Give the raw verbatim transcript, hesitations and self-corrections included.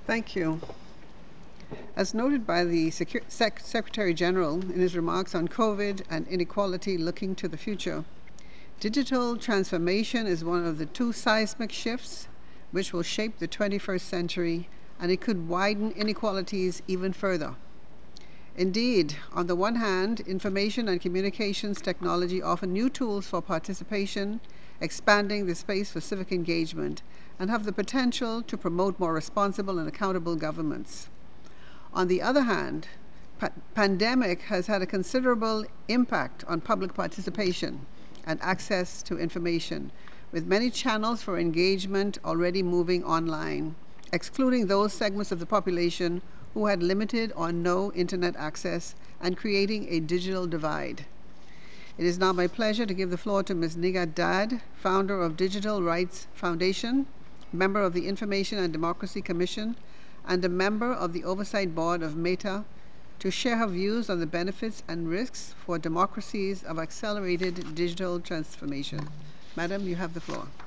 Thank you. As noted by the Secu- Sec- Secretary General in his remarks on COVID and inequality looking to the future, digital transformation is one of the two seismic shifts which will shape the twenty-first century, and it could widen inequalities even further. Indeed, on the one hand, information and communications technology offer new tools for participation, expanding the space for civic engagement, and have the potential to promote more responsible and accountable governments. On the other hand, pa- pandemic has had a considerable impact on public participation and access to information, with many channels for engagement already moving online, excluding those segments of the population who had limited or no internet access and creating a digital divide. It is now my pleasure to give the floor to Miz Nigat Dad, founder of Digital Rights Foundation, member of the Information and Democracy Commission, and a member of the Oversight Board of Meta, to share her views on the benefits and risks for democracies of accelerated digital transformation. Madam, you have the floor.